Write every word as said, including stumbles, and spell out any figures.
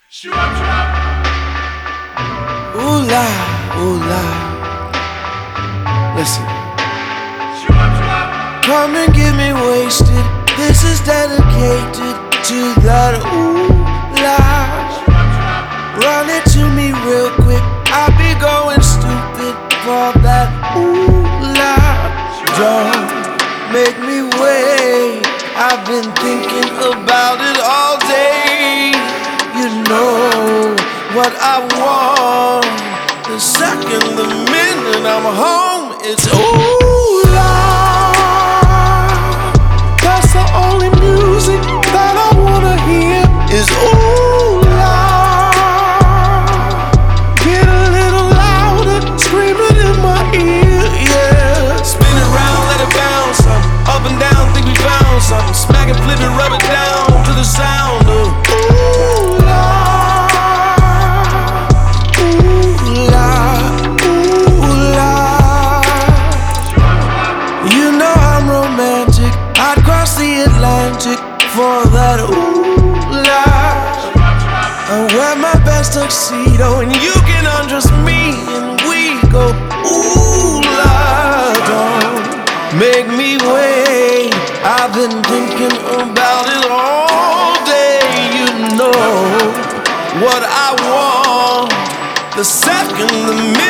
Ooh la, ooh la. Listen. Come and get me wasted. This is dedicated to that ooh la. Run it to me real quick. I'll be going stupid for that ooh la. Don't make me wait. I've been thinking about it all day. You know what I want. The second, the minute I'm home, it's ooh la. That's the only music that I wanna hear is ooh la. Get a little louder, scream it in my ear, yeah. Spin it round, let it bounce, something up and down, think we found something. Smack it, flip it, rub it down to the sound of ooh la. Ooh la, ooh la. You know I'm romantic. I'd cross the Atlantic for that ooh la. I wear my best tuxedo and you can undress me and we go ooh la. Don't make me wait. I've been thinking about it all day. You know what I want. The second, the minute